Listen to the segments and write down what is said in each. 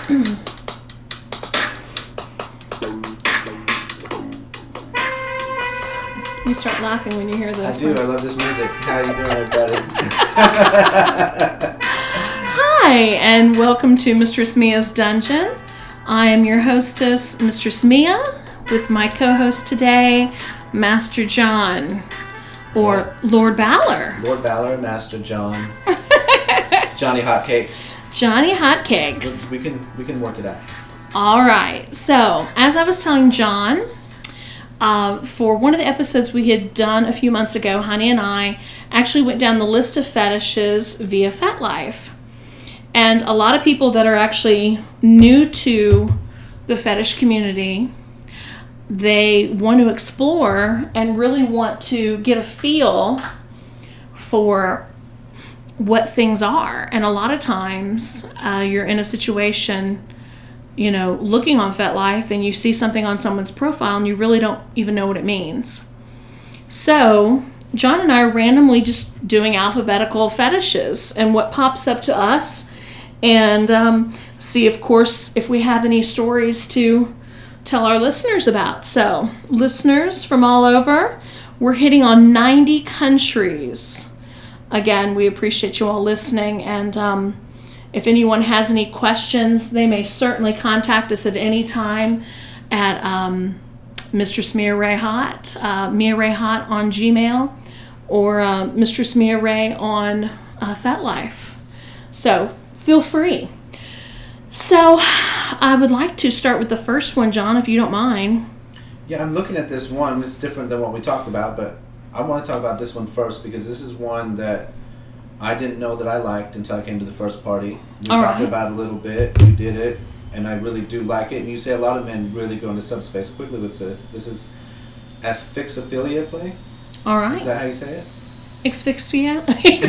You start laughing when you hear this. I do. I love this music. How are you doing, everybody? Hi, and welcome to Mistress Mia's Dungeon. I am your hostess, Mistress Mia, with my co-host today, Master John, or Lord Balor. Lord Balor, Master John. Johnny Hotcakes. Johnny Hotcakes. We can work it out. All right. So, as I was telling John, for one of the episodes we had done a few months ago, Honey and I actually went down the list of fetishes via FetLife. And a lot of people that are actually new to the fetish community, they want to explore and really want to get a feel for what things are. And a lot of times you're in a situation, you know, looking on FetLife and you see something on someone's profile and you really don't even know what it means. So John and I are randomly just doing alphabetical fetishes and what pops up to us, and see, of course, if we have any stories to tell our listeners about. So listeners from all over, we're hitting on 90 countries. Again, we appreciate you all listening, and if anyone has any questions, they may certainly contact us at any time at Mistress Mia Ray Hot, Mia Ray Hot on Gmail, or Mistress Mia Ray on FetLife. So feel free. So I would like to start with the first one, John, if you don't mind. Yeah, I'm looking at this one. It's different than what we talked about, but I want to talk about this one first because this is one that I didn't know that I liked until I came to the first party. We talked about it a little bit. You did it, and I really do like it. And you say a lot of men really go into subspace quickly with this. This is asphyxophilia play. All right. Is that how you say it? Asphyxia?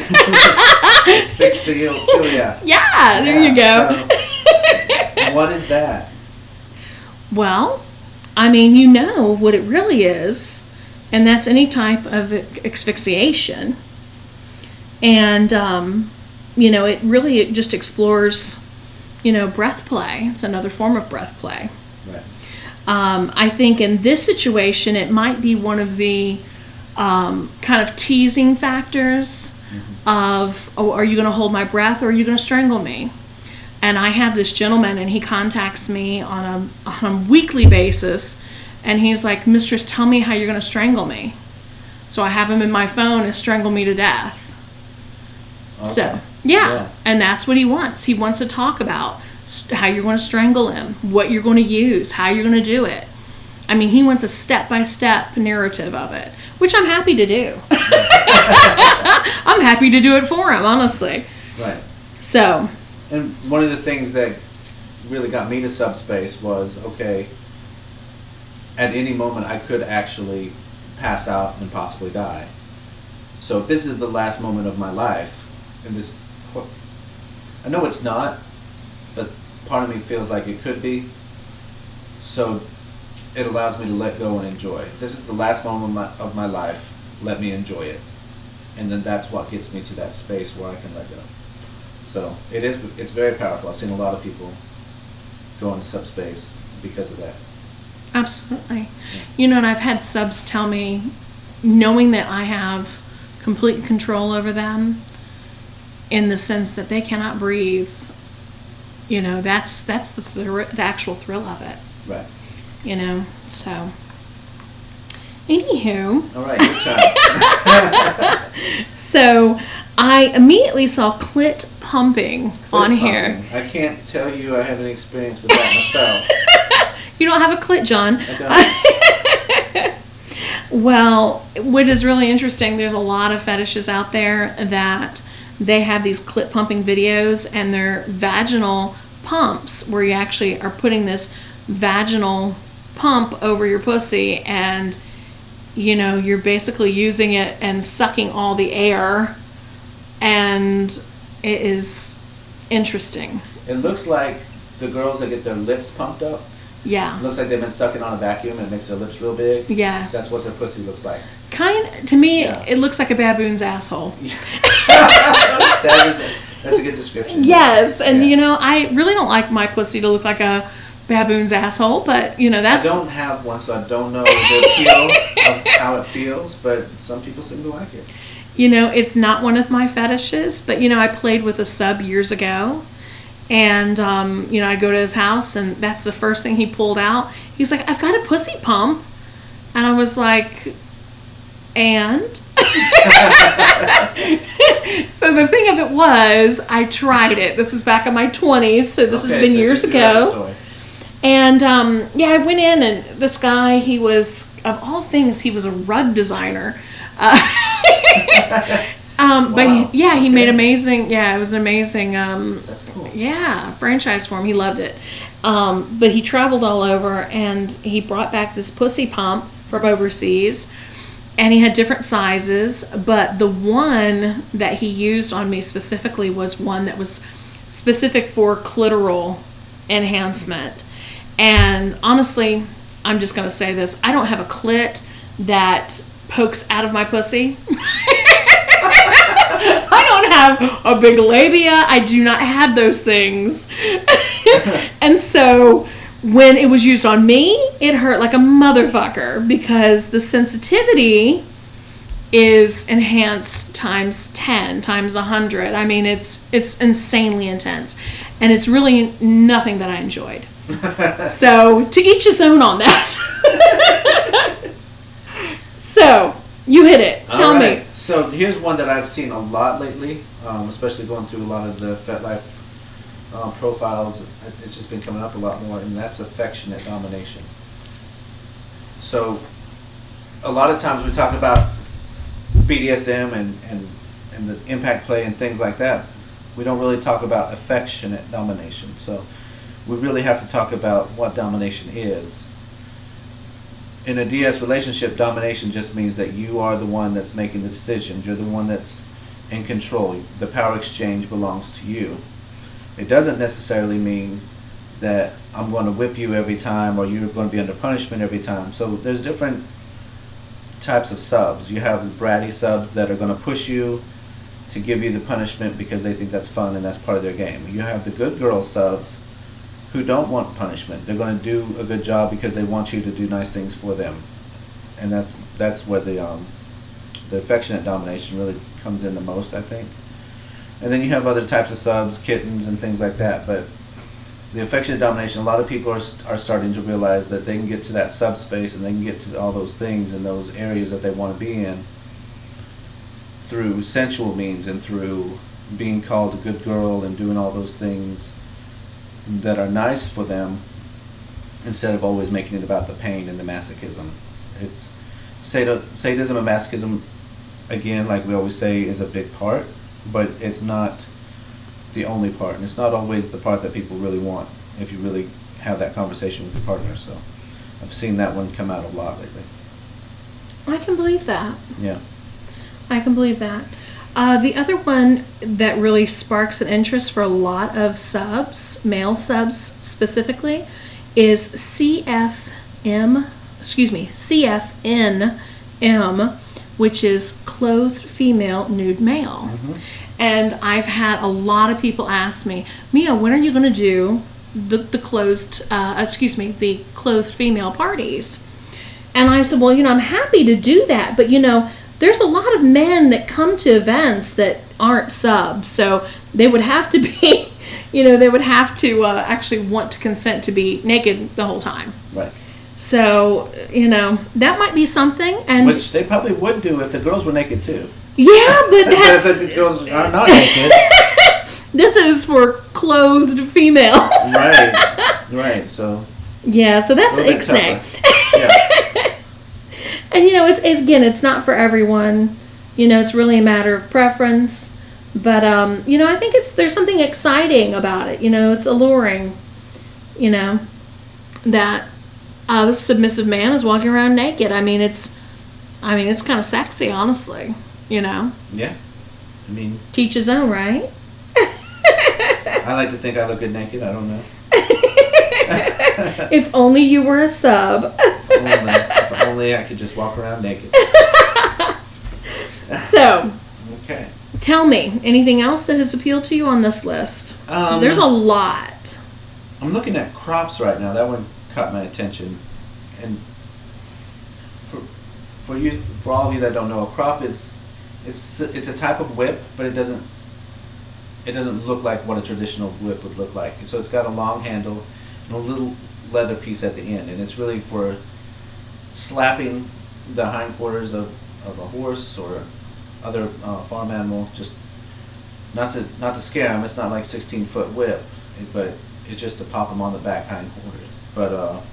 Asphyxophilia. Yeah, there you go. So, what is that? Well, I mean, you know what it really is, and that's any type of asphyxiation. And, you know, it just explores, you know, breath play. It's another form of breath play. Right. I think in this situation, it might be one of the kind of teasing factors of, oh, are you going to hold my breath or are you going to strangle me? And I have this gentleman, and he contacts me on a weekly basis, and he's like, Mistress, tell me how you're going to strangle me. So I have him in my phone and strangle me to death. Okay. So, yeah, and that's what he wants. He wants to talk about how you're going to strangle him, what you're going to use, how you're going to do it. I mean, he wants a step-by-step narrative of it, which I'm happy to do. I'm happy to do it for him, honestly. Right. So. And one of the things that really got me to subspace was, okay, at any moment I could actually pass out and possibly die. So if this is the last moment of my life, and this, I know it's not, but part of me feels like it could be. So it allows me to let go and enjoy. This is the last moment of my life. Let me enjoy it. And then that's what gets me to that space where I can let go. So it's very powerful. I've seen a lot of people go into subspace because of that. Absolutely. Yeah. You know, and I've had subs tell me, knowing that I have complete control over them, in the sense that they cannot breathe, you know, that's the actual thrill of it. Right. You know, so. Anywho. All right, your turn. So, I immediately saw clit pumping on here. I can't tell you I have any experience with that myself. You don't have a clit, John. I don't. Well, what is really interesting, there's a lot of fetishes out there that they have these clit pumping videos, and they're vaginal pumps where you actually are putting this vaginal pump over your pussy, and you know, you're basically using it and sucking all the air, and it is interesting. It looks like the girls that get their lips pumped up. Yeah. It looks like they've been sucking on a vacuum and it makes their lips real big. Yes. That's what their pussy looks like. To me, yeah. It looks like a baboon's asshole. That is That's a good description. Yes, and I really don't like my pussy to look like a baboon's asshole, but that's. I don't have one, so I don't know the appeal of how it feels, but some people seem to like it. It's not one of my fetishes, but I played with a sub years ago, and I go to his house, and that's the first thing he pulled out. He's like, "I've got a pussy pump," and I was like, "And?" So the thing of it was, I tried it. This is back in my 20s, so this has been years ago. And I went in, and this guy, he was, of all things, he was a rug designer. But he made amazing. Yeah, it was an amazing. That's cool. Yeah, franchise for him. He loved it. But he traveled all over, and he brought back this pussy pump from overseas. And he had different sizes, but the one that he used on me specifically was one that was specific for clitoral enhancement. And honestly, I'm just going to say this. I don't have a clit that pokes out of my pussy. I don't have a big labia. I do not have those things. And so when it was used on me, it hurt like a motherfucker because the sensitivity is enhanced times 10, times 100. I mean, it's insanely intense. And it's really nothing that I enjoyed. So, to each his own on that. So, you hit it. Tell me. So, here's one that I've seen a lot lately, especially going through a lot of the FetLife profiles. It's just been coming up a lot more, and that's affectionate domination. So a lot of times we talk about BDSM and the impact play and things like that. We don't really talk about affectionate domination. So we really have to talk about what domination is. In a DS relationship, domination just means that you are the one that's making the decisions. You're the one that's in control. The power exchange belongs to you. It doesn't necessarily mean that I'm going to whip you every time or you're going to be under punishment every time. So there's different types of subs. You have the bratty subs that are going to push you to give you the punishment because they think that's fun and that's part of their game. You have the good girl subs who don't want punishment. They're going to do a good job because they want you to do nice things for them. And that's where the affectionate domination really comes in the most, I think. And then you have other types of subs, kittens and things like that. But the affectionate domination, a lot of people are starting to realize that they can get to that subspace and they can get to all those things in those areas that they want to be in through sensual means and through being called a good girl and doing all those things that are nice for them instead of always making it about the pain and the masochism. It's sadism and masochism, again, like we always say, is a big part, but it's not the only part, and it's not always the part that people really want if you really have that conversation with your partner. So I've seen that one come out a lot lately. I can believe that. Yeah. I can believe that. The other one that really sparks an interest for a lot of subs, male subs specifically, is CFNM, which is clothed female, nude male. Mm-hmm. And I've had a lot of people ask me, Mia, when are you going to do the clothed female parties? And I said, well, I'm happy to do that, but there's a lot of men that come to events that aren't subs, so they would have to be, they would have to actually want to consent to be naked the whole time. Right. So, that might be something. And which they probably would do if the girls were naked too. Yeah, but that's... Because the girls are not naked. This is for clothed females. Right, so... Yeah, so that's ixnay. Yeah. And, it's not for everyone. It's really a matter of preference. But, I think there's something exciting about it. It's alluring, that a submissive man is walking around naked. It's kind of sexy, honestly, Yeah. Teach his own, right? I like to think I look good naked. I don't know. If only you were a sub. If only I could just walk around naked. So. Okay. Tell me, anything else that has appealed to you on this list? There's a lot. I'm looking at crops right now. That one caught my attention. And for all of you that don't know, a crop it's a type of whip, but it doesn't look like what a traditional whip would look like. So it's got a long handle and a little leather piece at the end, and it's really for slapping the hindquarters of a horse or other farm animal, just not to scare them. It's not like 16-foot whip, but it's just to pop them on the back hindquarters. But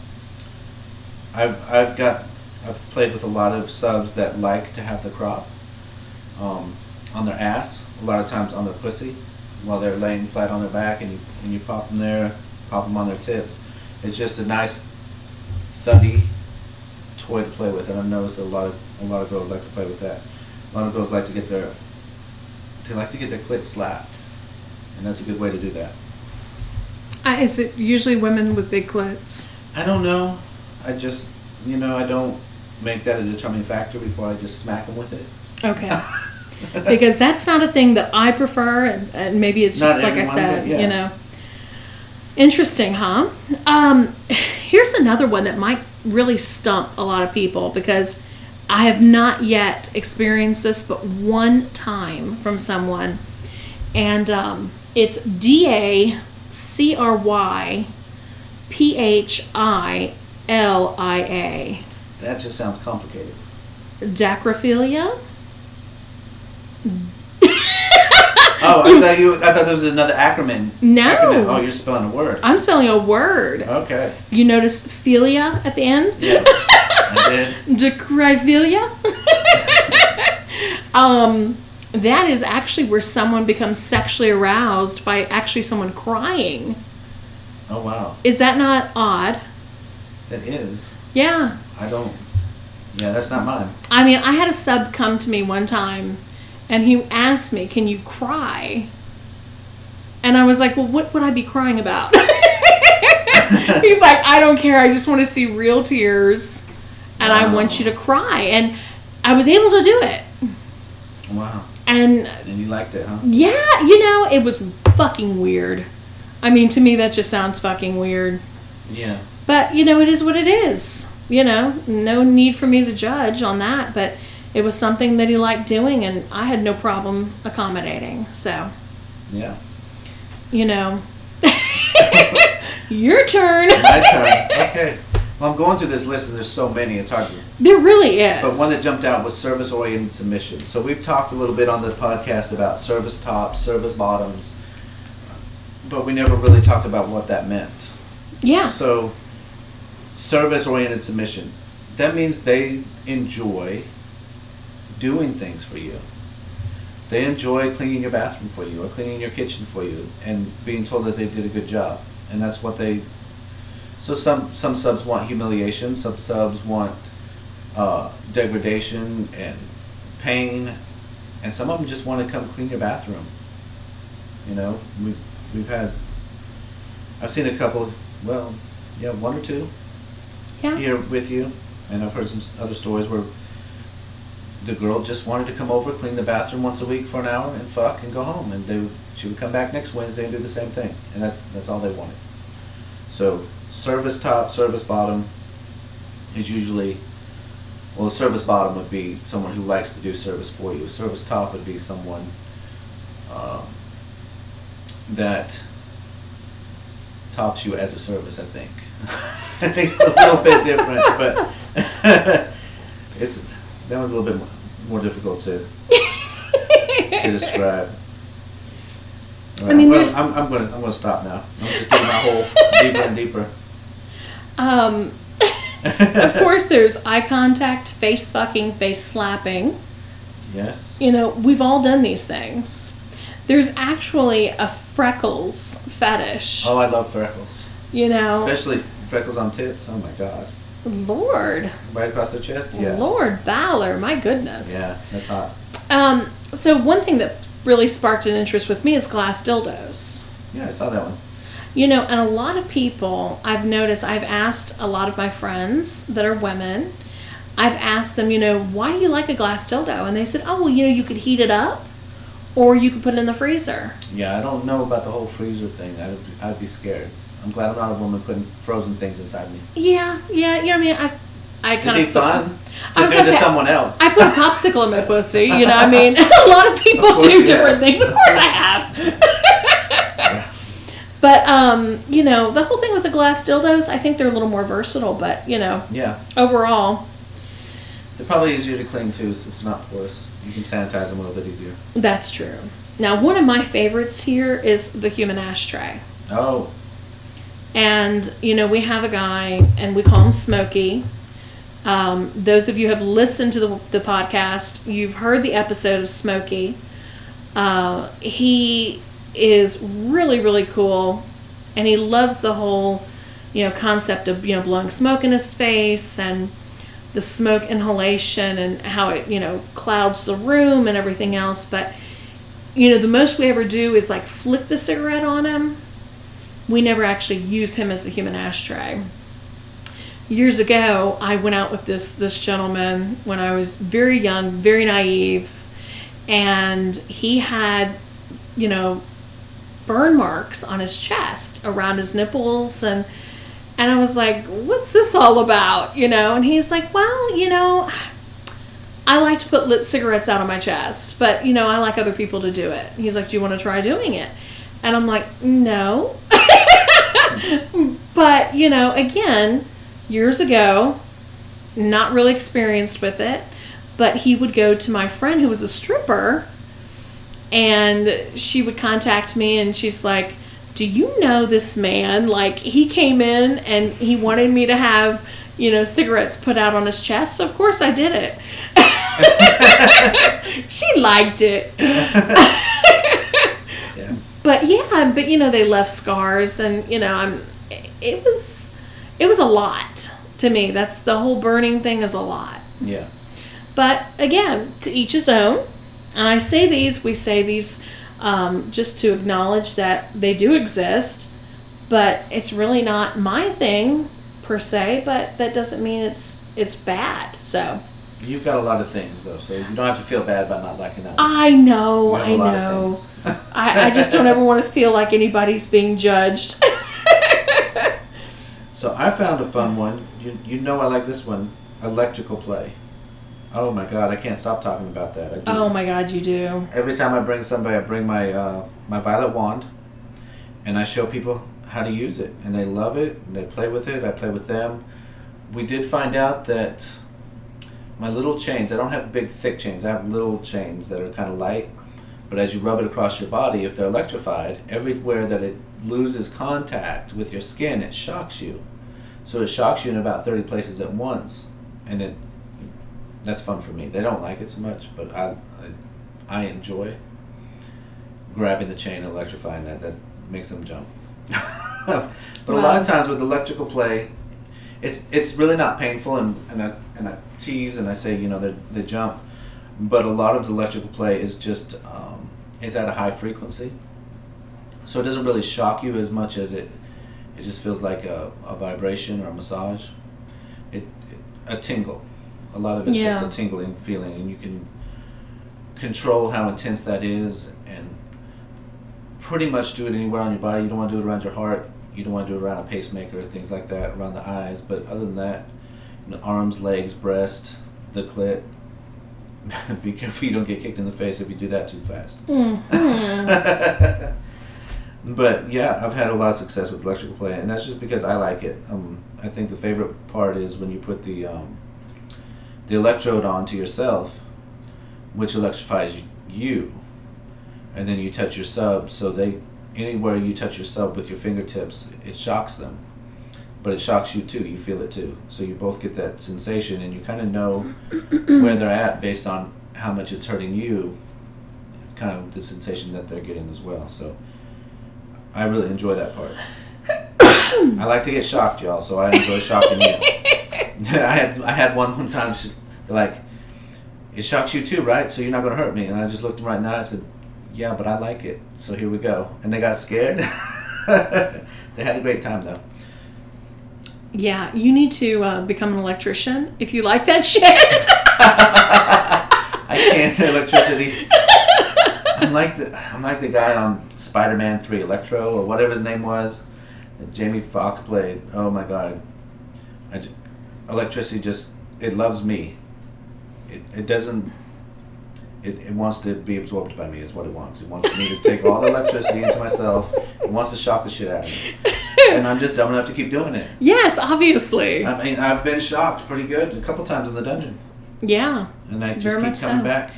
I've played with a lot of subs that like to have the crop on their ass, a lot of times on their pussy, while they're laying flat on their back, and you pop them there, pop them on their tits. It's just a nice thuddy toy to play with, and I've noticed that a lot of girls like to play with that. A lot of girls like to get their clit slapped, and that's a good way to do that. Is it usually women with big clits? I don't know. I just, I don't make that a determining factor before I just smack them with it. Okay. Because that's not a thing that I prefer, and maybe it's just like I said, yeah. Interesting, huh? Here's another one that might really stump a lot of people, because I have not yet experienced this but one time from someone, and it's DACRYPHILIA. That just sounds complicated. Dacrophilia? Oh, I thought there was another acronym. No. Acronym. Oh, you're spelling a word. I'm spelling a word. Okay. You notice philia at the end? Yeah, I did. Dacrophilia? That is actually where someone becomes sexually aroused by actually someone crying. Oh, wow. Is that not odd? That is. Yeah. Yeah, that's not mine. I mean, I had a sub come to me one time, and he asked me, "Can you cry?" And I was like, "Well, what would I be crying about?" He's like, "I don't care. I just want to see real tears, and I want you to cry." And I was able to do it. Wow. And you liked it, huh? Yeah, it was fucking weird. I mean, to me, that just sounds fucking weird. Yeah. But, it is what it is. No need for me to judge on that, but it was something that he liked doing, and I had no problem accommodating. So, yeah. Your turn. My turn. Okay. Well, I'm going through this list, and there's so many, it's hard to... There really is. But one that jumped out was service-oriented submission. So we've talked a little bit on the podcast about service tops, service bottoms, but we never really talked about what that meant. Yeah. So, service-oriented submission. That means they enjoy doing things for you. They enjoy cleaning your bathroom for you or cleaning your kitchen for you and being told that they did a good job. And that's what they... So some subs want humiliation. Some subs want degradation and pain. And some of them just want to come clean your bathroom. We've had... I've seen a couple... Well, yeah, one or two here with you. And I've heard some other stories where the girl just wanted to come over, clean the bathroom once a week for an hour, and fuck and go home. And she would come back next Wednesday and do the same thing. And that's all they wanted. So service top, service bottom is usually, well, a service bottom would be someone who likes to do service for you. A service top would be someone that tops you as a service, I think. I think it's a little bit different, but that was a little bit more difficult to describe. Right. I mean, well, I'm gonna stop now. I'm just digging my hole deeper and deeper. Of course, there's eye contact, face fucking, face slapping. Yes. We've all done these things. There's actually a freckles fetish. Oh, I love freckles. Especially freckles on tits. Oh my god. Lord. Right across the chest? Yeah. Lord Valor, my goodness. Yeah, that's hot. So one thing that really sparked an interest with me is glass dildos. Yeah, I saw that one. And a lot of people, I've noticed, I've asked a lot of my friends that are women, I've asked them, why do you like a glass dildo? And they said, oh, well, you could heat it up, or you can put it in the freezer. Yeah, I don't know about the whole freezer thing. I'd be scared. I'm glad I'm not a woman putting frozen things inside me. Yeah. You know what I mean? I kind It'd of be fun to do to someone else. I put a popsicle in my pussy. You know what I mean? A lot of people do different things. Of course I have. But, you know, the whole thing with the glass dildos, I think they're a little more versatile, but, you know, overall. They're probably easier to clean, too, so it's not porous. You can sanitize them a little bit easier. That's true. Now, one of my favorites here is the human ashtray. Oh. And, you know, we have a guy, and we call him Smokey. Those of you who have listened to the podcast, you've heard the episode of Smokey. He is really, really cool, and he loves the whole, you know, concept of, you know, blowing smoke in his face and the smoke inhalation and how it, you know, clouds the room and everything else. But, you know, the most we ever do is like flick the cigarette on him. We never actually use him as the human ashtray. Years ago, I went out with this gentleman when I was very young, very naive, and he had, you know, burn marks on his chest around his nipples, and I was like, what's this all about, you know? And he's like, well, you know, I like to put lit cigarettes out on my chest, but, you know, I like other people to do it. He's like, do you want to try doing it? And I'm like, no. But, you know, again, years ago, not really experienced with it, but he would go to my friend who was a stripper, and she would contact me, and she's like, do you know this man? Like, he came in and he wanted me to have, you know, cigarettes put out on his chest. So of course I did it. She liked it. Yeah. But you know, they left scars, and, you know, it was a lot to me. That's the whole burning thing is a lot. Yeah. But again, to each his own. And we say these just to acknowledge that they do exist, but it's really not my thing per se, but that doesn't mean it's bad. So you've got a lot of things though, so you don't have to feel bad about not liking that. I know. I just don't ever want to feel like anybody's being judged. So I found a fun one. You know I like this one, electrical play. Oh my God, I can't stop talking about that. Oh my God, you do. Every time I bring somebody, I bring my my violet wand, and I show people how to use it, and they love it, and they play with it. I play with them. We did find out that my little chains, I don't have big thick chains, I have little chains that are kind of light, but as you rub it across your body, if they're electrified, everywhere that it loses contact with your skin, it shocks you. So it shocks you in about 30 places at once, and that's fun for me. They don't like it so much, but I enjoy grabbing the chain and electrifying that. That makes them jump. But a lot of times with electrical play, it's really not painful, and I tease and I say, you know, they jump, but a lot of the electrical play is just it's at a high frequency, so it doesn't really shock you as much as it just feels like a vibration or a massage, a tingle. A lot of it's just a tingling feeling, and you can control how intense that is and pretty much do it anywhere on your body. You don't want to do it around your heart. You don't want to do it around a pacemaker, things like that, around the eyes. But other than that, you know, arms, legs, breast, the clit. Be careful you don't get kicked in the face if you do that too fast. Mm-hmm. But yeah, I've had a lot of success with electrical play, and that's just because I like it. I think the favorite part is when you put the electrode onto yourself, which electrifies you, and then you touch your sub, so anywhere you touch your sub with your fingertips, it shocks them, but it shocks you too. You feel it too, so you both get that sensation, and you kind of know where they're at based on how much it's hurting you, kind of the sensation that they're getting as well. So I really enjoy that part. I like to get shocked, y'all, so I enjoy shocking you. I had one time. They're like, "It shocks you too, right? So you're not gonna hurt me." And I just looked them right in the eye. I said, "Yeah, but I like it. So here we go." And they got scared. They had a great time though. Yeah, you need to become an electrician if you like that shit. I can't say electricity. I'm like the guy on Spider-Man 3, Electro, or whatever his name was, that Jamie Foxx played. Oh my God. Electricity just, it loves me. It doesn't, it wants to be absorbed by me is what it wants. It wants me to take all the electricity into myself. It wants to shock the shit out of me. And I'm just dumb enough to keep doing it. Yes, obviously. I mean, I've been shocked pretty good a couple times in the dungeon. Yeah. And I just keep coming back.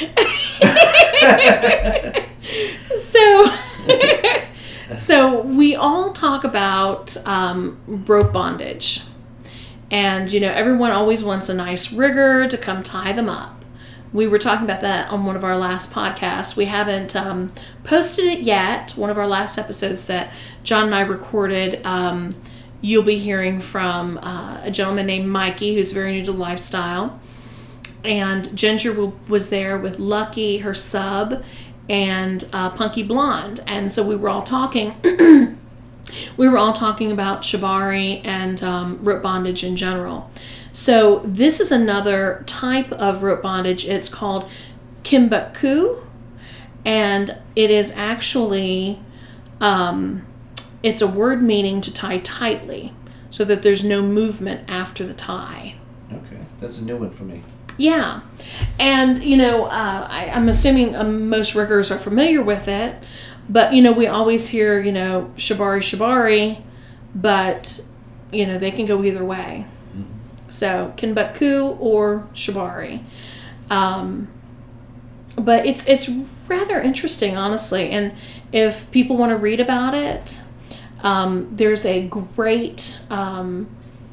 So we all talk about rope bondage. And, everyone always wants a nice rigger to come tie them up. We were talking about that on one of our last podcasts. We haven't posted it yet. One of our last episodes that John and I recorded, you'll be hearing from a gentleman named Mikey, who's very new to lifestyle. And Ginger was there with Lucky, her sub, and Punky Blonde. And so we were all talking. We were all talking about shibari and rope bondage in general. So this is another type of rope bondage. It's called kimbaku, and it is actually, it's a word meaning to tie tightly, so that there's no movement after the tie. Okay, that's a new one for me. Yeah, and I'm assuming most riggers are familiar with it, but we always hear shibari, but they can go either way. So kinbaku or shibari, but it's rather interesting, honestly. And if people want to read about it, there's a great I'm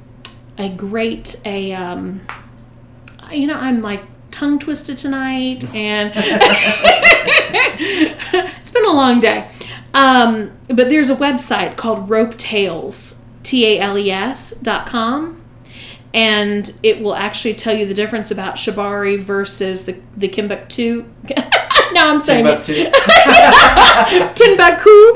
like tongue twisted tonight, and it's been a long day. But there's a website called Rope Tales, TALES.com. And it will actually tell you the difference about shibari versus the kinbaku. Now I'm saying kinbaku.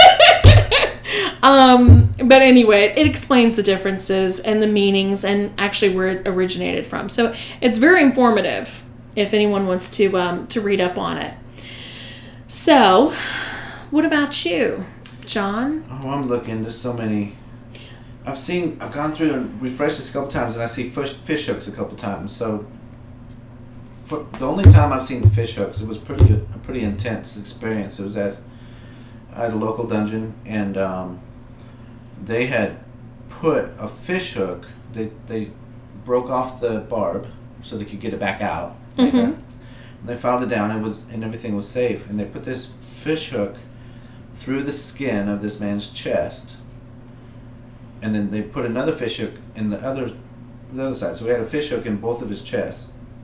But anyway, it explains the differences and the meanings and actually where it originated from. So it's very informative if anyone wants to read up on it. So, what about you, John? Oh, I'm looking. There's so many. I've gone through and refreshed this a couple times, and I see fish hooks a couple times. So, the only time I've seen fish hooks, it was a pretty intense experience. It was at a local dungeon, and they had put a fish hook. They broke off the barb so they could get it back out. Mm-hmm. And they filed it down. And everything was safe. And they put this fish hook through the skin of this man's chest. And then they put another fish hook in the other side. So we had a fish hook in both of his chests.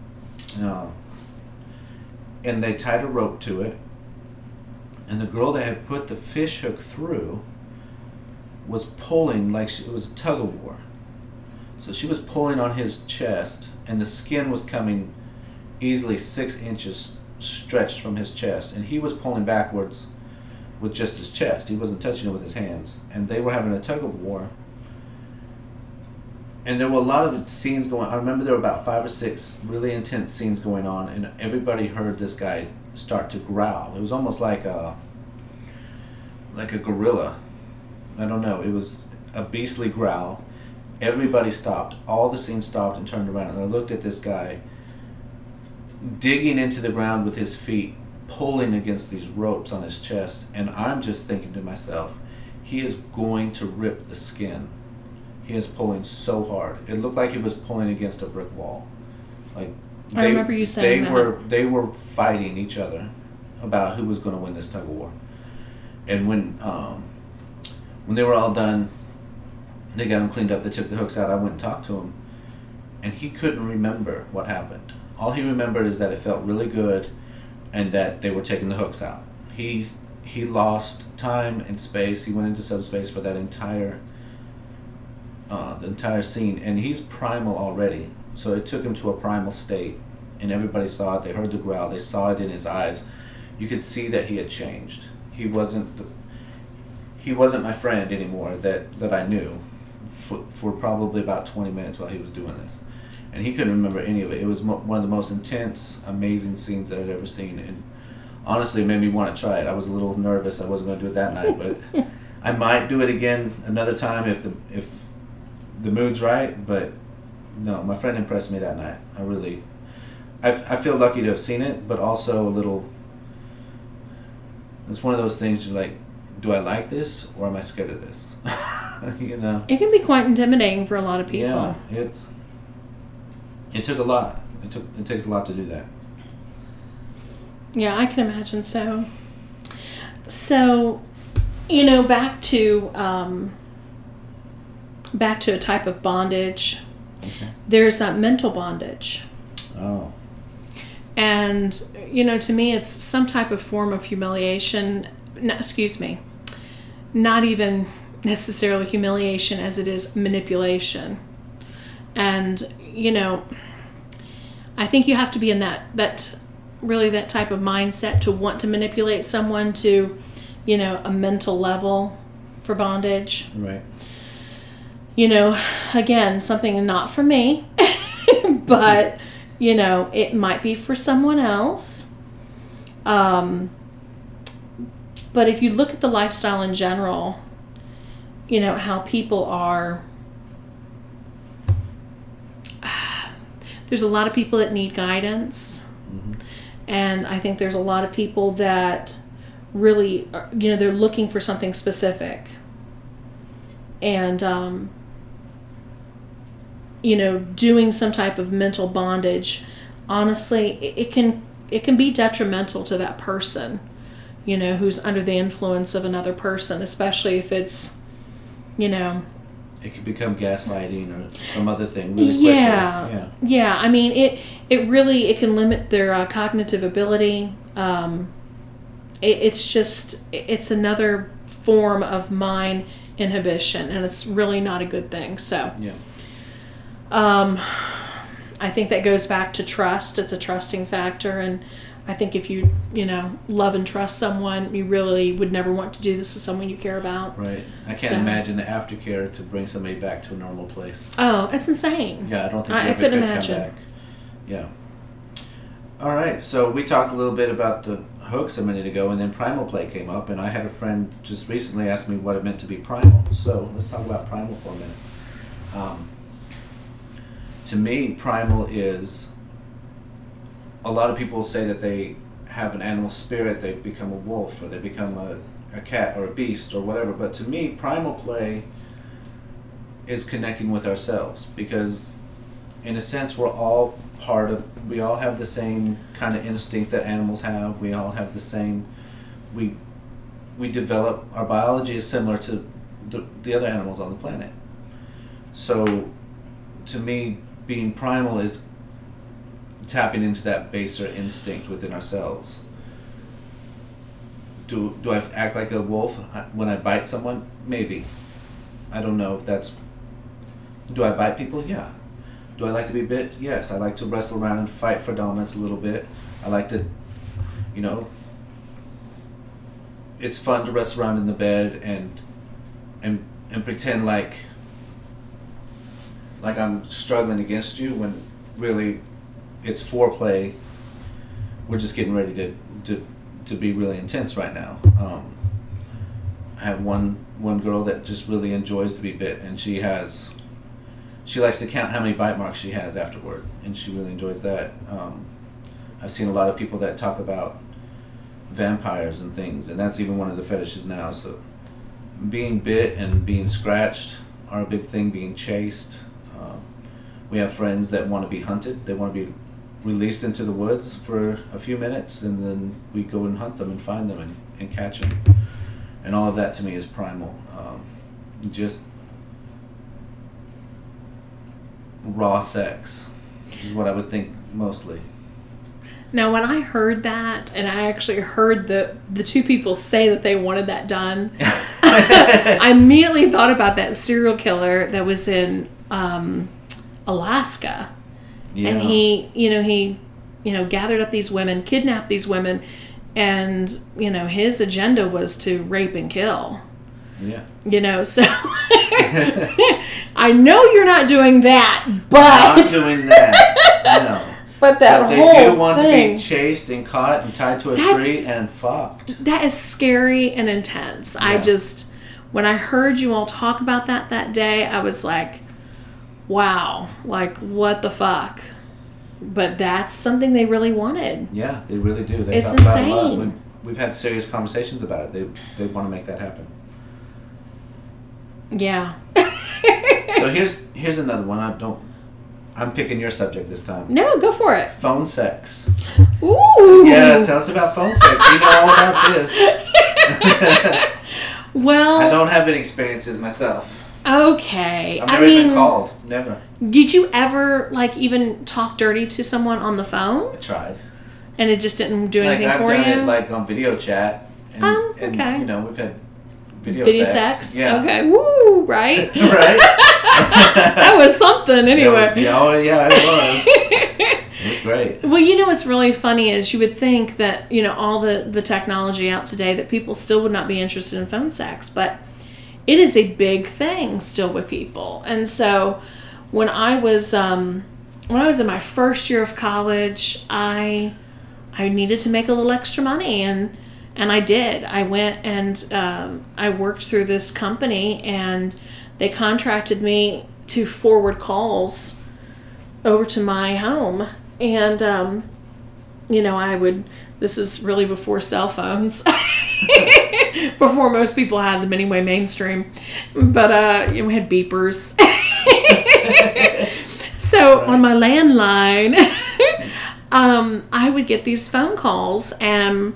And they tied a rope to it. And the girl that had put the fish hook through was pulling like it was a tug of war. So she was pulling on his chest, and the skin was coming easily 6 inches stretched from his chest. And he was pulling backwards with just his chest. He wasn't touching it with his hands. And they were having a tug of war. And there were a lot of scenes going on. I remember there were about 5 or 6 really intense scenes going on, and everybody heard this guy start to growl. It was almost like a gorilla. I don't know. It was a beastly growl. Everybody stopped. All the scenes stopped and turned around. And I looked at this guy digging into the ground with his feet, pulling against these ropes on his chest. And I'm just thinking to myself, he is going to rip the skin. He is pulling so hard. It looked like he was pulling against a brick wall. I remember you saying that. They were fighting each other about who was going to win this tug of war. And when they were all done, they got him cleaned up. They took the hooks out. I went and talked to him, and he couldn't remember what happened. All he remembered is that it felt really good, and that they were taking the hooks out. He lost time and space. He went into subspace for that entire scene, and he's primal already. So it took him to a primal state, and everybody saw it. They heard the growl. They saw it in his eyes. You could see that he had changed. He wasn't my friend anymore that I knew for probably about 20 minutes while he was doing this, and he couldn't remember any of it. It was one of the most intense, amazing scenes that I'd ever seen, and honestly, it made me want to try it. I was a little nervous. I wasn't going to do it that night, but I might do it again another time if the mood's right. But no, my friend impressed me that night. I feel lucky to have seen it, but also a little. It's one of those things you're like, do I like this or am I scared of this? You know. It can be quite intimidating for a lot of people. Yeah, it took a lot. It takes a lot to do that. Yeah, I can imagine so. So, you know, back to a type of bondage. Okay. There's mental bondage. Oh. And, you know, to me, it's some type of form of humiliation. No, excuse me. Not even necessarily humiliation as it is manipulation. And, you know, I think you have to be in that type of mindset to want to manipulate someone to, you know, a mental level for bondage. Right. You know, again, something not for me, but, you know, it might be for someone else. But if you look at the lifestyle in general, you know, how people are, there's a lot of people that need guidance. Mm-hmm. And I think there's a lot of people that really, you know, they're looking for something specific. And, you know, doing some type of mental bondage, honestly, it can be detrimental to that person, you know, who's under the influence of another person, especially if it's, you know... It could become gaslighting or some other thing really quickly. Yeah. I mean, it can limit their cognitive ability. It's another form of mind inhibition, and it's really not a good thing. So, yeah. I think that goes back to trust. It's a trusting factor, and I think if you love and trust someone, you really would never want to do this to someone you care about. Right. I can't imagine the aftercare to bring somebody back to a normal place. Oh, it's insane. Yeah, I don't think I couldn't imagine. Come back. Yeah. All right, so we talked a little bit about the hooks a minute ago, and then primal play came up, and I had a friend just recently ask me what it meant to be primal. So let's talk about primal for a minute. To me, primal is... A lot of people say that they have an animal spirit, they become a wolf, or they become a cat or a beast or whatever. But to me, primal play is connecting with ourselves, because in a sense we all have the same kind of instincts that animals have. We all have the same, we develop, our biology is similar to the other animals on the planet. So to me, being primal is tapping into that baser instinct within ourselves. Do I act like a wolf when I bite someone? Maybe. I don't know if that's... Do I bite people? Yeah. Do I like to be bit? Yes. I like to wrestle around and fight for dominance a little bit. I like to, it's fun to wrestle around in the bed and pretend like I'm struggling against you when really it's foreplay. We're just getting ready to be really intense right now. I have one girl that just really enjoys to be bit, and she likes to count how many bite marks she has afterward, and she really enjoys that. I've seen a lot of people that talk about vampires and things, and that's even one of the fetishes now. So being bit and being scratched are a big thing, being chased. We have friends that want to be hunted. They want to be released into the woods for a few minutes, and then we go and hunt them and find them and catch them. And all of that to me is primal. Just raw sex is what I would think mostly. Now, when I heard that, and I actually heard the two people say that they wanted that done, I immediately thought about that serial killer that was in Alaska. Yeah. And he gathered up these women, kidnapped these women, and, his agenda was to rape and kill. Yeah. So I know you're not doing that, but... I'm not doing that, But that but they whole do want thing, to be chased and caught and tied to a tree and fucked. That is scary and intense. Yeah. When I heard you all talk about that day, I was like, wow, like what the fuck? But that's something they really wanted. Yeah, they really do. They It's talk about it a insane. lot. We've had serious conversations about it. They want to make that happen. Yeah. So here's another one. I'm picking your subject this time. No, go for it. Phone sex. Ooh. Yeah, tell us about phone sex. You know all about this. Well, I don't have any experiences myself. Okay. I've never been called. Never. Did you ever even talk dirty to someone on the phone? I tried. And it just didn't do anything I've for you? done it on video chat. And, okay. And, we've had video sex. Yeah. Okay. Woo, right? Right? That was something anyway. It was. It was great. Well, what's really funny is you would think that, all the technology out today that people still would not be interested in phone sex, but it is a big thing still with people. And so when I was in my first year of college, I needed to make a little extra money, and I did. I went and I worked through this company, and they contracted me to forward calls over to my home. And, this is really before cell phones, before most people had them anyway, mainstream. But, we had beepers. So on my landline, I would get these phone calls, and,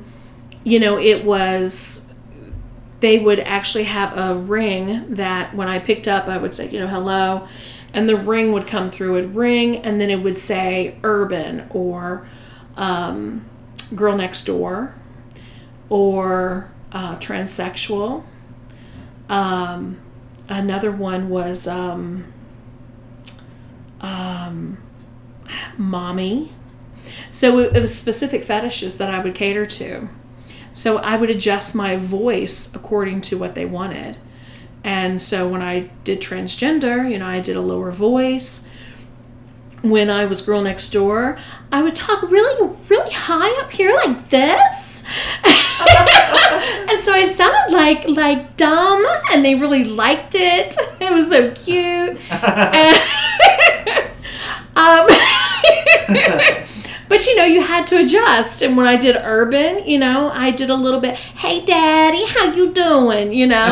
they would actually have a ring that when I picked up, I would say, hello. And the ring would come through. It would ring, and then it would say urban or girl next door or transsexual. Another one was mommy. So it was specific fetishes that I would cater to. So I would adjust my voice according to what they wanted. And so when I did transgender, I did a lower voice. When I was girl next door, I would talk really, really high up here like this. And so I sounded like dumb, and they really liked it. It was so cute. But, you had to adjust. And when I did urban, I did a little bit, hey, Daddy, how you doing,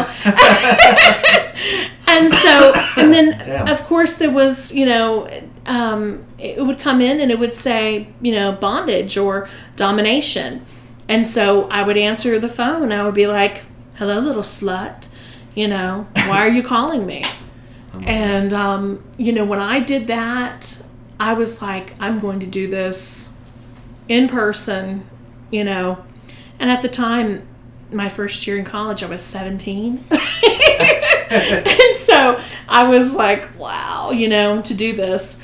And so, and then, Damn. Of course, there was, it would come in and it would say, bondage or domination. And so I would answer the phone. I would be like, hello, little slut. Why are you calling me? And, when I did that, I was like, I'm going to do this in person, And at the time, my first year in college, I was 17. And so I was like, wow, to do this.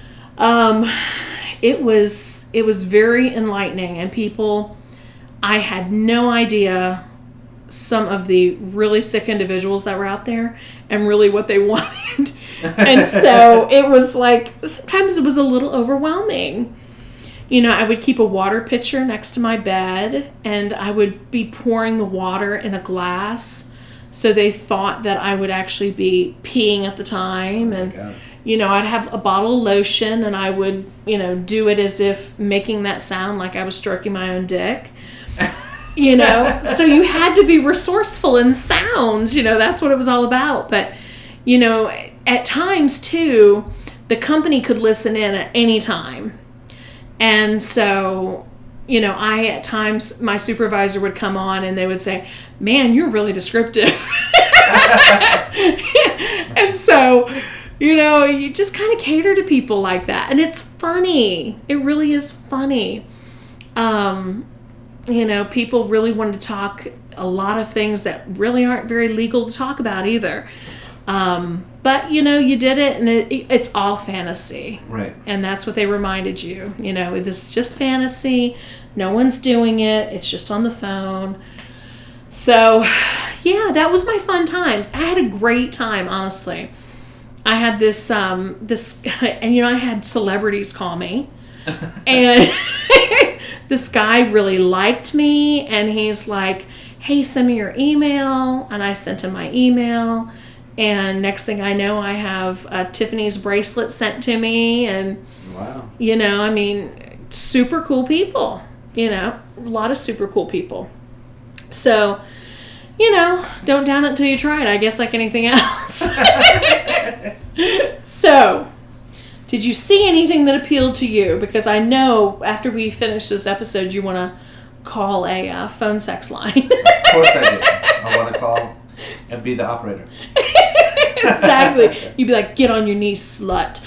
It was very enlightening, and I had no idea some of the really sick individuals that were out there and really what they wanted. And so it was like, sometimes it was a little overwhelming. I would keep a water pitcher next to my bed, and I would be pouring the water in a glass. So they thought that I would actually be peeing at the time. And, I'd have a bottle of lotion, and I would, do it as if making that sound like I was stroking my own dick. So you had to be resourceful in sounds, that's what it was all about. But, at times too, the company could listen in at any time. And so, at times my supervisor would come on and they would say, man, you're really descriptive. And so, you just kind of cater to people like that. And it's funny. It really is funny. People really wanted to talk a lot of things that really aren't very legal to talk about either. But, you did it, and it's all fantasy. Right. And that's what they reminded you. This is just fantasy. No one's doing it. It's just on the phone. So, yeah, that was my fun times. I had a great time, honestly. I had this, and I had celebrities call me. And this guy really liked me, and he's like, hey, send me your email. And I sent him my email. And next thing I know, I have a Tiffany's bracelet sent to me. And, wow. I mean, super cool people. A lot of super cool people. So, don't down it till you try it, I guess, like anything else. So, did you see anything that appealed to you? Because I know after we finish this episode, you want to call a phone sex line. Of course I do. I want to call and be the operator. Exactly. You'd be like, get on your knees, slut.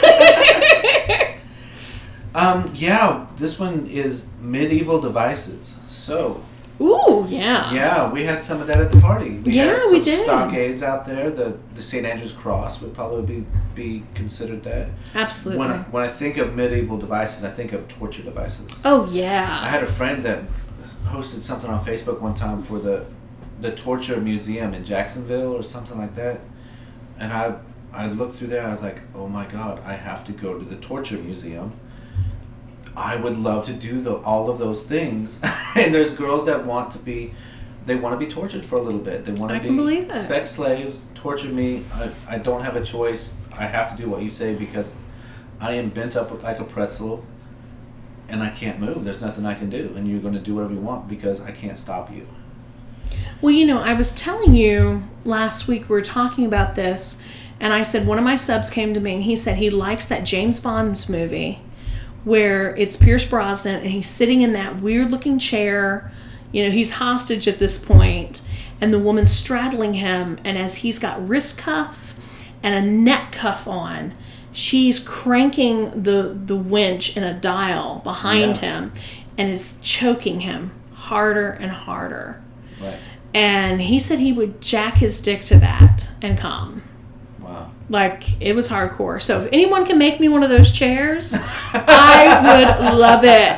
Yeah, this one is medieval devices. So. Ooh, yeah. Yeah, we had some of that at the party. We had some we did. Stockades out there. The St. Andrew's Cross would probably be considered that. Absolutely. When I think of medieval devices, I think of torture devices. Oh, yeah. I had a friend that posted something on Facebook one time for the Torture Museum in Jacksonville or something like that. And I looked through there and I was like, oh my God, I have to go to the Torture Museum. I would love to do all of those things. And there's girls that want to be tortured for a little bit. They want to be sex slaves, torture me. I don't have a choice. I have to do what you say because I am bent up like a pretzel and I can't move. There's nothing I can do. And you're going to do whatever you want because I can't stop you. Well, I was telling you last week, we were talking about this, and I said one of my subs came to me and he said he likes that James Bond movie where it's Pierce Brosnan and he's sitting in that weird looking chair. He's hostage at this point, and the woman's straddling him, and as he's got wrist cuffs and a neck cuff on, she's cranking the winch in a dial behind him and is choking him harder and harder. Right. And he said he would jack his dick to that and come. Wow. Like, it was hardcore. So if anyone can make me one of those chairs, I would love it.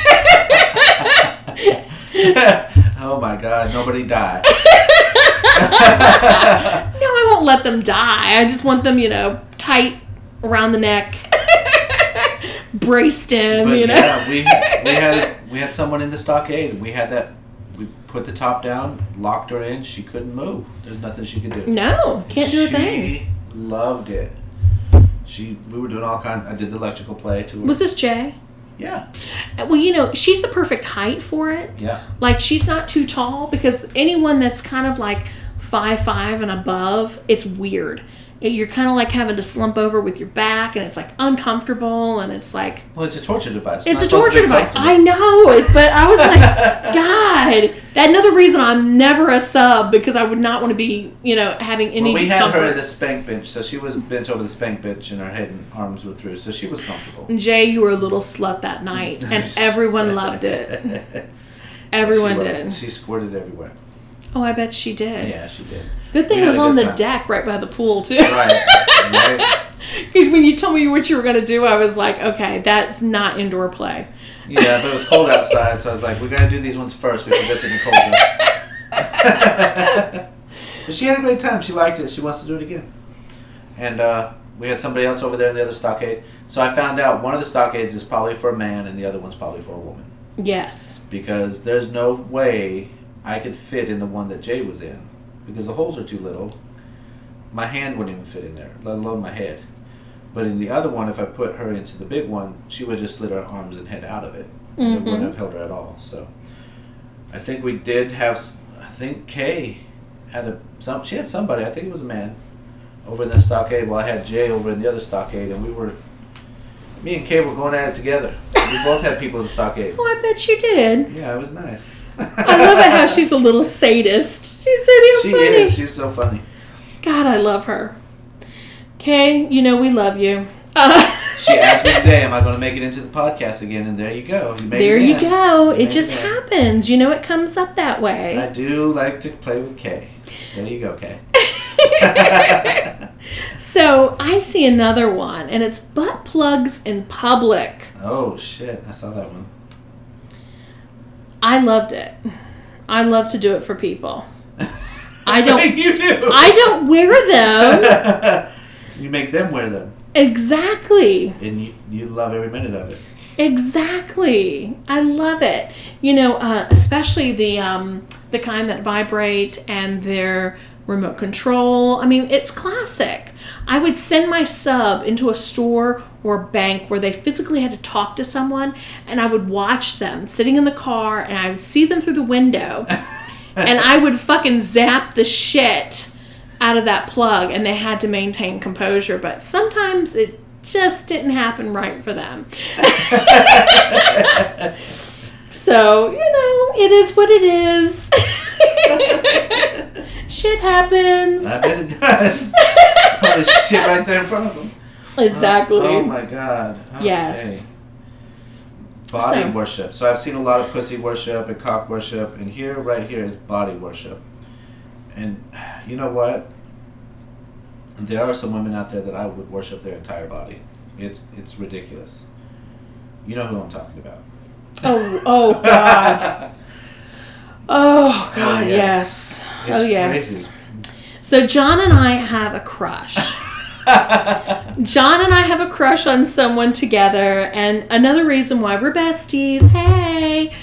Oh my God, nobody died. No, I won't let them die. I just want them, tight around the neck. Braced in, but yeah, we had someone in the stockade. We had that. We put the top down, locked her in. She couldn't move. There's nothing she could do. No, can't do a thing. She loved it. We were doing all kinds. I did the electrical play to her. Was this Jay? Yeah. Well, she's the perfect height for it. Yeah. Like, she's not too tall, because anyone that's kind of like 5'5" and above, it's weird. You're kind of like having to slump over with your back, and it's like uncomfortable, and it's like... Well, it's a torture device. It's a torture device. I know, but I was like, God. Another reason I'm never a sub, because I would not want to be, having any discomfort. We had her in the spank bench, so she was bent over the spank bench, and her head and arms were through, so she was comfortable. Jay, you were a little slut that night, and everyone loved it. Everyone did. She squirted everywhere. Oh, I bet she did. Yeah, she did. Good thing it was on the deck right by the pool, too. Right. Because when you told me what you were going to do, I was like, okay, that's not indoor play. Yeah, but it was cold outside, so I was like, we're going to do these ones first before it gets any colder. But she had a great time. She liked it. She wants to do it again. And we had somebody else over there in the other stockade. So I found out one of the stockades is probably for a man and the other one's probably for a woman. Yes. Because there's no way I could fit in the one that Jay was in. Because the holes are too little. My hand wouldn't even fit in there, let alone my head. But in the other one, if I put her into the big one, she would just slid her arms and head out of it. Mm-hmm. It wouldn't have held her at all. So I think we did have, I think Kay had she had somebody, I think it was a man, over in the stockade. Well, I had Jay over in the other stockade, and me and Kay were going at it together. We both had people in the stockade. Oh, I bet you did. Yeah, it was nice. I love it how she's a little sadist. She's so damn funny. She is. She's so funny. God, I love her. Kay, we love you. She asked me today, am I going to make it into the podcast again? And there you go. There you go. It just happens. It comes up that way. I do like to play with Kay. There you go, Kay. So, I see another one, and it's butt plugs in public. Oh, shit. I saw that one. I loved it. I love to do it for people. I don't. You do. I don't wear them. You make them wear them. Exactly. And you love every minute of it. Exactly. I love it. You know, especially the kind that vibrate and their remote control. I mean, it's classic. I would send my sub into a store or a bank where they physically had to talk to someone, and I would watch them sitting in the car, and I would see them through the window, and I would fucking zap the shit out of that plug, and they had to maintain composure. But sometimes it just didn't happen right for them. So, you know, it is what it is. Shit happens. I bet it does. All this shit right there in front of them. Exactly. Oh my God. Okay. Yes. Body worship. So I've seen a lot of pussy worship and cock worship, and right here is body worship. And you know what? There are some women out there that I would worship their entire body. It's ridiculous. You know who I'm talking about. Oh God. Oh God, yes. It's yes. crazy. So John and I have a crush. John and I have a crush on someone together, and another reason why we're besties. Hey.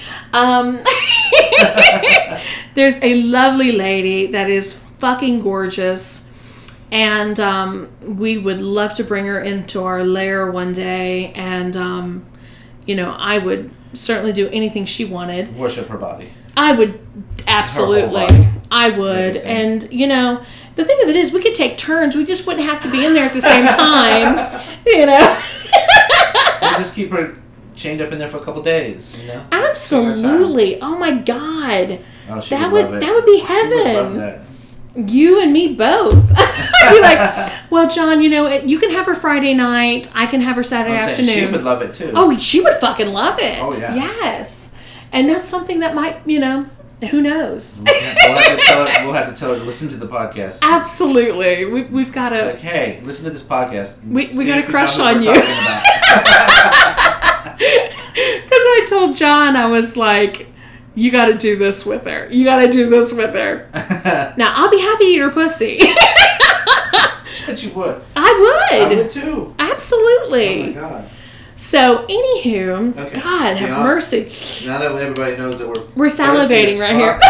There's a lovely lady that is fucking gorgeous. And we would love to bring her into our lair one day. And, you know, I would certainly do anything she wanted. Worship her body. I would, absolutely. I would. Everything. And, you know, the thing of it is we could take turns. We just wouldn't have to be in there at the same time, you know. We'll just keep her chained up in there for a couple days, you know. Absolutely. Oh, my God. Oh, she that would would love it. that would be She heaven. would love that. You and me both. I'd be like, well, John, you know, you can have her Friday night. I can have her Saturday afternoon. She would love it too. Oh, she would fucking love it. Oh, yeah. Yes. And that's something that might, you know, who knows? We'll have to tell her to listen to the podcast. Absolutely. We've got to. Like, hey, listen to this podcast. We got a if crush know what on we're you. talking about. Because I told John, I was like, you got to do this with her. You got to do this with her. Now, I'll be happy to eat her pussy. Bet you would. I would. I would too. Absolutely. Oh my God. So, anyway, Okay. God have Beyond- mercy. Now that everybody knows that We're salivating right here.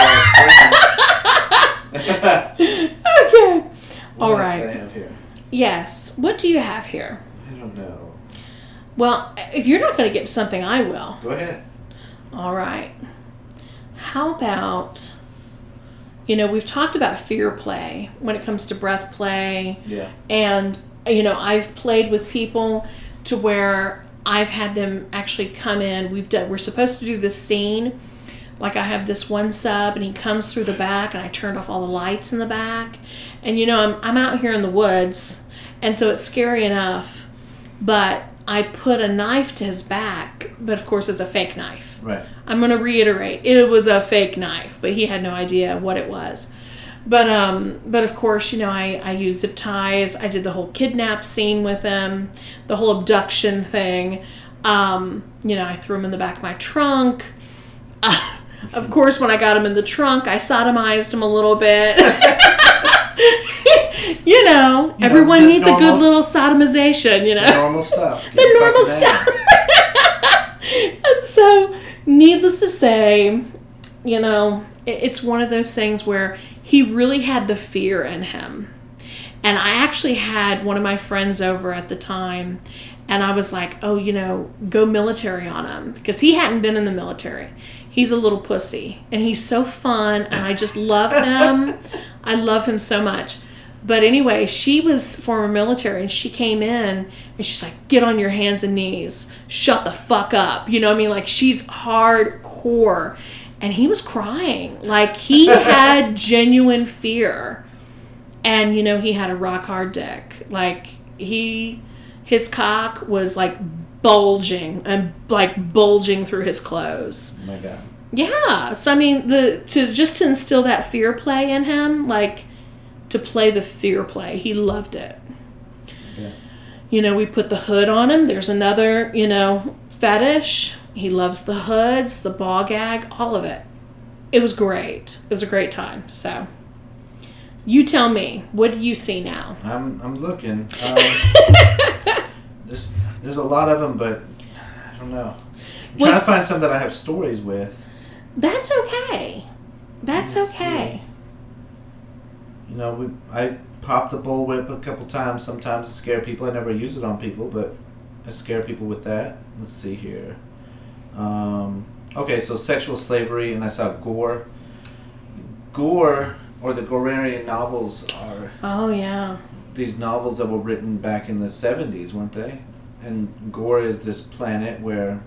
here. Okay. All What else right. do I have here? Yes. What do you have here? I don't know. Well, if you're not going to get something, I will. Go ahead. All right. How about, you know, we've talked about fear play when it comes to breath play. Yeah. And, you know, I've played with people to where I've had them actually come in. We're supposed to do this scene. Like I have this one sub and he comes through the back and I turned off all the lights in the back. And, you know, I'm out here in the woods. And so it's scary enough. But I put a knife to his back, but of course it's a fake knife. Right. I'm going to reiterate, it was a fake knife, but he had no idea what it was. But of course, you know, I used zip ties. I did the whole kidnap scene with him, the whole abduction thing. You know, I threw him in the back of my trunk. Of course, when I got him in the trunk, I sodomized him a little bit. You know, everyone needs a good little sodomization, you know. The normal stuff. The normal stuff. And so, needless to say, you know, it's one of those things where he really had the fear in him. And I actually had one of my friends over at the time, and I was like, oh, you know, go military on him. Because he hadn't been in the military. He's a little pussy. And he's so fun, and I just love him. I love him so much. But anyway, she was former military, and she came in, and she's like, get on your hands and knees. Shut the fuck up. You know what I mean? Like, she's hardcore. And he was crying. Like, he had genuine fear. And, you know, he had a rock hard dick. Like, his cock was, like, bulging through his clothes. Oh, my God. Yeah. So, I mean, to instill that fear play in him, like, to play the fear play. He loved it. Okay. You know, we put the hood on him. There's another, you know, fetish. He loves the hoods, the ball gag, all of it. It was great. It was a great time. So, you tell me, what do you see now? I'm looking. There's a lot of them, but I don't know. I'm trying to find some that I have stories with. That's okay. That's okay. You know, I popped the bullwhip a couple times. Sometimes to scare people. I never use it on people, but I scare people with that. Let's see here. Okay, so sexual slavery, and I saw gore. Gore, or the Gorerian novels, are... Oh, yeah. These novels that were written back in the 70s, weren't they? And Gore is this planet where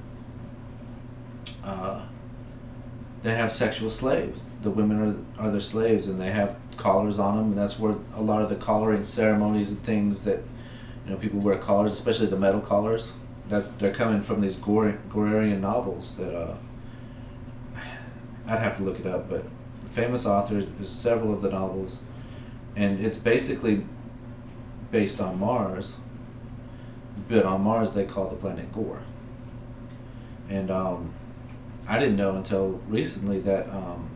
they have sexual slaves. The women are their slaves, and they have collars on them, and that's where a lot of the collaring ceremonies and things that, you know, people wear collars, especially the metal collars. They're coming from these Gorerian novels that I'd have to look it up, but famous authors, there's several of the novels, and it's basically based on Mars, but on Mars they call the planet Gore. And I didn't know until recently that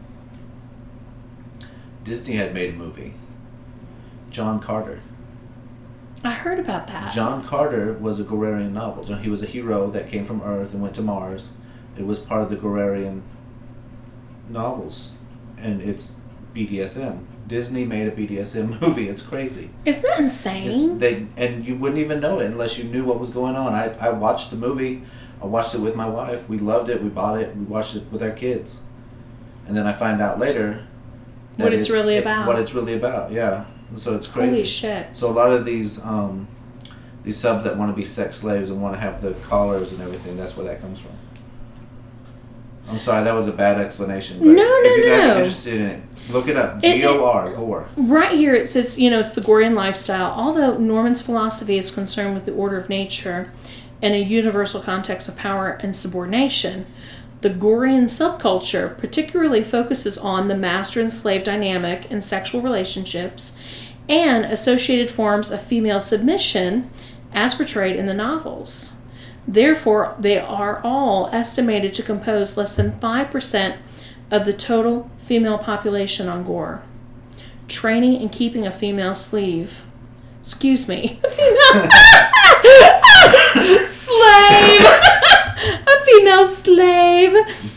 Disney had made a movie, John Carter. I heard about that. John Carter was a Gorerian novel. He was a hero that came from Earth and went to Mars. It was part of the Gorerian novels, and it's BDSM. Disney made a BDSM movie. It's crazy. Isn't that insane? And you wouldn't even know it unless you knew what was going on. I watched the movie. I watched it with my wife. We loved it. We bought it. We watched it with our kids. And then I find out later what it's really about. What it's really about, yeah. So it's crazy. Holy shit. So a lot of these subs that want to be sex slaves and want to have the collars and everything, that's where that comes from. I'm sorry, that was a bad explanation. But if you guys are interested in it, look it up. G-O-R, Gore. Right here it says, it's the Gorean lifestyle. Although Norman's philosophy is concerned with the order of nature and a universal context of power and subordination, the Gorean subculture particularly focuses on the master and slave dynamic in sexual relationships and associated forms of female submission as portrayed in the novels. Therefore, they are all estimated to compose less than 5% of the total female population on Gore. Training and keeping a female slave. Slave. A female slave.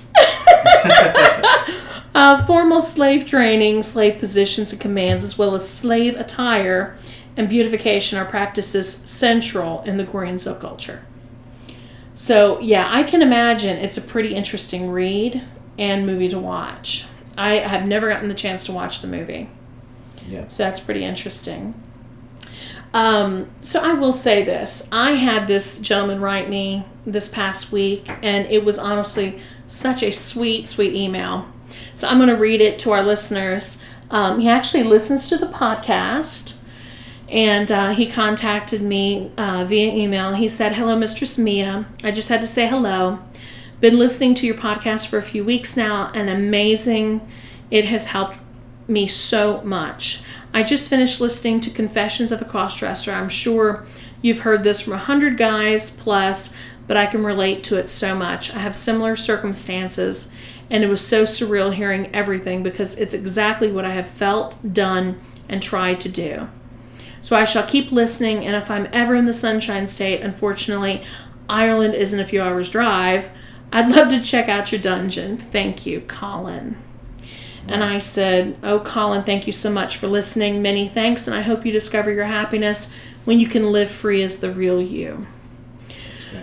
Formal slave training, slave positions and commands, as well as slave attire and beautification are practices central in the Gorean subculture. So, yeah, I can imagine it's a pretty interesting read and movie to watch. I have never gotten the chance to watch the movie. Yeah. So that's pretty interesting. So I will say this. I had this gentleman write me this past week, and it was honestly such a sweet, sweet email. So I'm going to read it to our listeners. He actually listens to the podcast, and he contacted me via email. He said, "Hello, Mistress Mia. I just had to say hello. Been listening to your podcast for a few weeks now, and amazing. It has helped me so much. I just finished listening to Confessions of a Crossdresser. I'm sure you've heard this from 100 guys plus, but I can relate to it so much. I have similar circumstances, and it was so surreal hearing everything because it's exactly what I have felt, done, and tried to do. So I shall keep listening, and if I'm ever in the Sunshine State, unfortunately, Ireland isn't a few hours' drive, I'd love to check out your dungeon. Thank you, Colin." And I said, "Oh, Colin, thank you so much for listening. Many thanks, and I hope you discover your happiness when you can live free as the real you." That's great.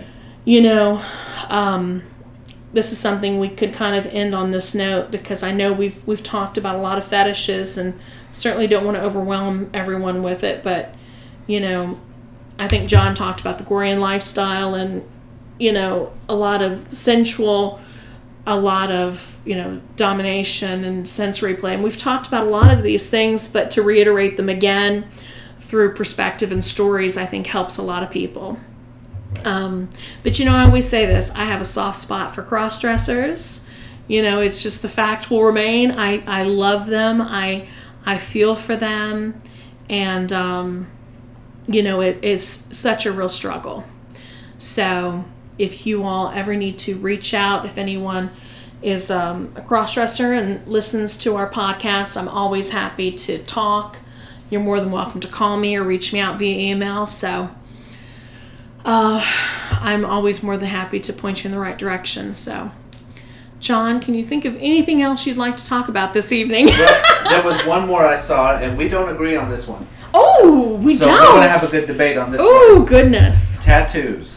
This is something we could kind of end on this note because I know we've talked about a lot of fetishes and certainly don't want to overwhelm everyone with it, but, I think John talked about the Gorean lifestyle and, a lot of sensual, a lot of, domination and sensory play. And we've talked about a lot of these things, but to reiterate them again through perspective and stories, I think helps a lot of people. But I always say this, I have a soft spot for cross-dressers. It's just the fact will remain. I love them. I feel for them. And, it is such a real struggle. So if you all ever need to reach out, if anyone is a cross-dresser and listens to our podcast, I'm always happy to talk. You're more than welcome to call me or reach me out via email. So I'm always more than happy to point you in the right direction. So, John, can you think of anything else you'd like to talk about this evening? Well, there was one more I saw, and we don't agree on this one. Oh, we don't. So we're going to have a good debate on this one. Oh, goodness. Tattoos.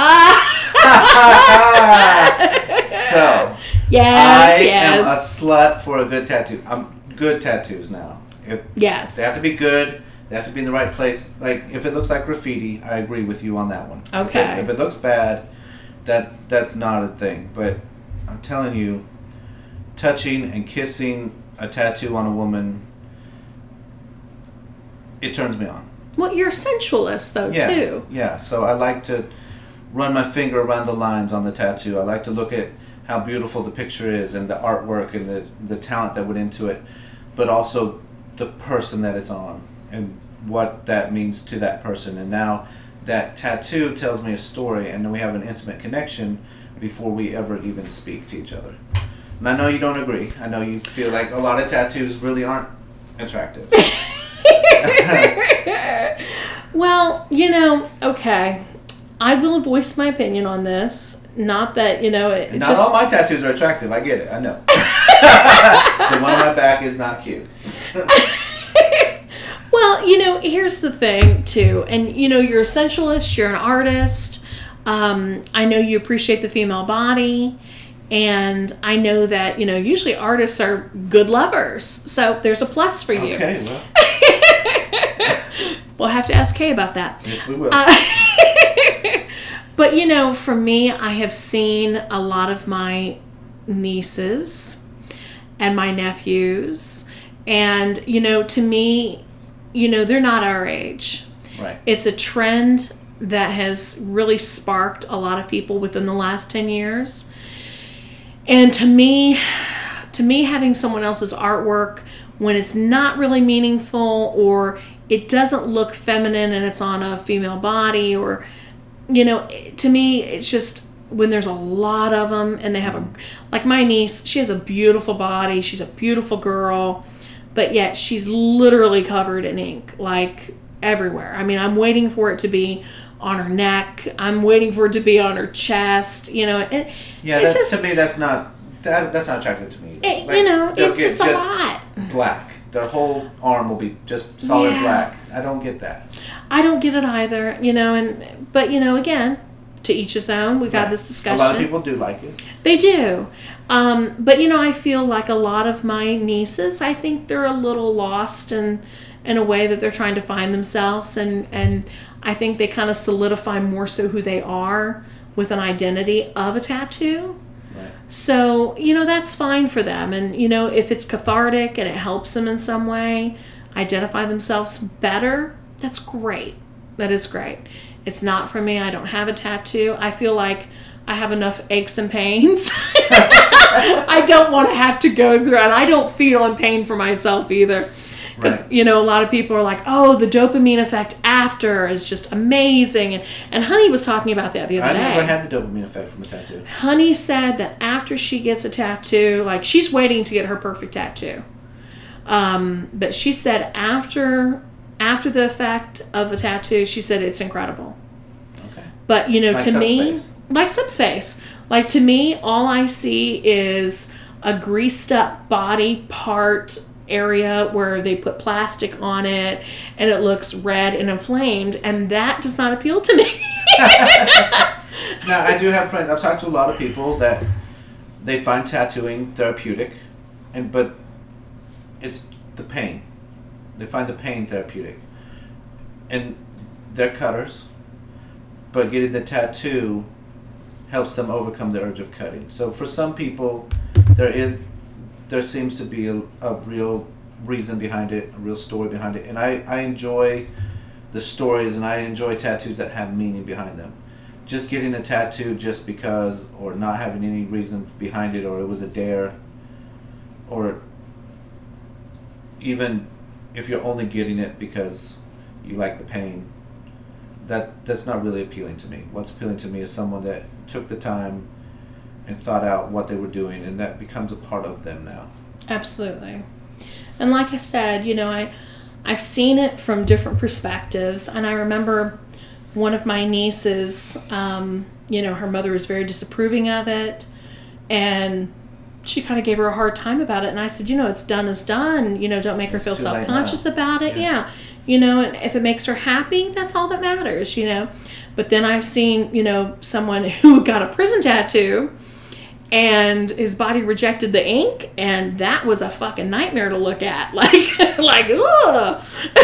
So, yes, I am a slut for a good tattoo. I'm good tattoos now. Yes. They have to be good. They have to be in the right place. Like, if it looks like graffiti, I agree with you on that one. Okay. If it looks bad, that's not a thing. But I'm telling you, touching and kissing a tattoo on a woman, it turns me on. Well, you're a sensualist, though, too. Yeah, so I like to run my finger around the lines on the tattoo. I like to look at how beautiful the picture is and the artwork and the talent that went into it, but also the person that it's on and what that means to that person. And now that tattoo tells me a story, and then we have an intimate connection before we ever even speak to each other. And I know you don't agree. I know you feel like a lot of tattoos really aren't attractive. Well, okay. I will voice my opinion on this. Not that, Not all my tattoos are attractive. I get it. I know. The one on my back is not cute. Well, here's the thing, too. And, you're a sensualist. You're an artist. I know you appreciate the female body. And I know that, usually artists are good lovers. So there's a plus for you. Okay, well. We'll have to ask Kay about that. Yes, we will. But, for me, I have seen a lot of my nieces and my nephews. And, to me, they're not our age. Right. It's a trend that has really sparked a lot of people within the last 10 years. And to me, having someone else's artwork when it's not really meaningful or it doesn't look feminine and it's on a female body, or, to me, it's just when there's a lot of them and they have like my niece, she has a beautiful body. She's a beautiful girl, but yet she's literally covered in ink, like everywhere. I mean, I'm waiting for it to be on her neck. I'm waiting for it to be on her chest. To me, that's not attractive to me. It's just a lot. Black. Their whole arm will be just solid black. I don't get that. I don't get it either. But again, to each his own. We've had this discussion. A lot of people do like it. They do. But I feel like a lot of my nieces, I think they're a little lost in a way that they're trying to find themselves, and I think they kind of solidify more so who they are with an identity of a tattoo. Right. So, that's fine for them. And, if it's cathartic and it helps them in some way identify themselves better, that's great. That is great. It's not for me. I don't have a tattoo. I feel like I have enough aches and pains. I don't want to have to go through it. And I don't feel in pain for myself either. Because, right. A lot of people are like, oh, the dopamine effect after is just amazing. And Honey was talking about that the other day. I never had the dopamine effect from a tattoo. Honey said that after she gets a tattoo, like she's waiting to get her perfect tattoo. But she said after the effect of a tattoo, she said it's incredible. Okay. But, like to me, Subspace. like Subspace. Like, to me, all I see is a greased up body part area where they put plastic on it and it looks red and inflamed, and that does not appeal to me. Now, I do have friends. I've talked to a lot of people that they find tattooing therapeutic, but it's the pain. They find the pain therapeutic. And they're cutters, but getting the tattoo helps them overcome the urge of cutting. So for some people, there seems to be a real reason behind it, a real story behind it. And I enjoy the stories, and I enjoy tattoos that have meaning behind them. Just getting a tattoo just because, or not having any reason behind it, or it was a dare, or even if you're only getting it because you like the pain, that's not really appealing to me. What's appealing to me is someone that took the time and thought out what they were doing, and that becomes a part of them now. Absolutely. And like I said, I've seen it from different perspectives, and I remember one of my nieces, her mother was very disapproving of it, and she kind of gave her a hard time about it. And I said, it's done is done. Don't make her feel self-conscious about it. Yeah. And if it makes her happy, that's all that matters, But then I've seen, someone who got a prison tattoo and his body rejected the ink, and that was a fucking nightmare to look at. Like, ugh.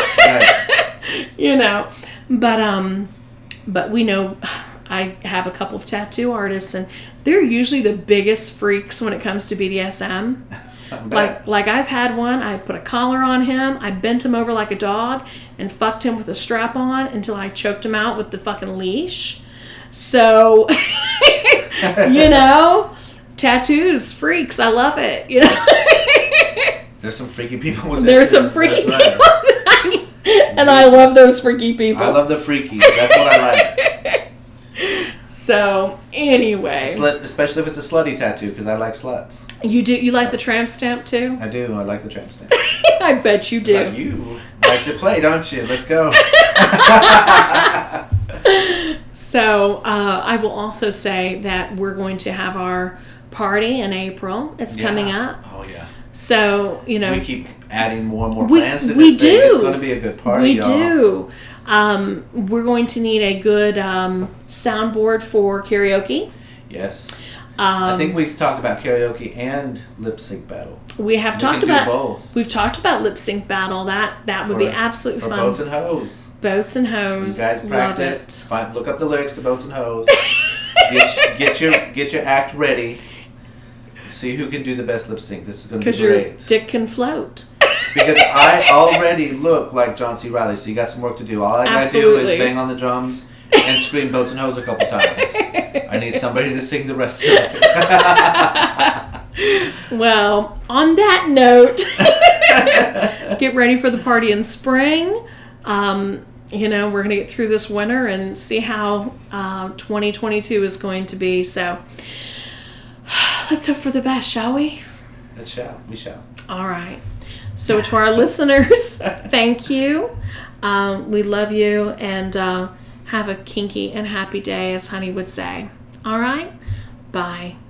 Right. But we know I have a couple of tattoo artists, and they're usually the biggest freaks when it comes to BDSM. Like I've had one, I've put a collar on him, I bent him over like a dog and fucked him with a strap on until I choked him out with the fucking leash. So, tattoos, freaks, I love it. There's some freaky people with There's some freaky people. And I love those freaky people. I love the freakies. That's what I like. So, anyway. Especially if it's a slutty tattoo, because I like sluts. You do? You like the tramp stamp, too? I do. I like the tramp stamp. I bet you do. Like you like to play, don't you? Let's go. So, I will also say that we're going to have our party in April. It's coming up. Oh, yeah. So, we keep adding more and more plans to this thing. It's going to be a good party, y'all. We do. We're going to need a good soundboard for karaoke. Yes. I think we've talked about karaoke and lip sync battle. We have talked about both. We've talked about lip sync battle. That would be absolutely fun. Boats and Hoes. Boats and Hoes. You guys practice. Look up the lyrics to Boats and Hoes. get your act ready. See who can do the best lip sync. This is going to be great. Because your dick can float. Because I already look like John C. Reilly, so you got some work to do. All I got to do is bang on the drums and scream Boats and Hoes a couple times. I need somebody to sing the rest of it. Well, on that note, get ready for the party in spring. We're going to get through this winter and see how 2022 is going to be. So let's hope for the best, shall we? We shall. All right. So to our listeners, thank you. We love you, and have a kinky and happy day, as Honey would say. All right? Bye.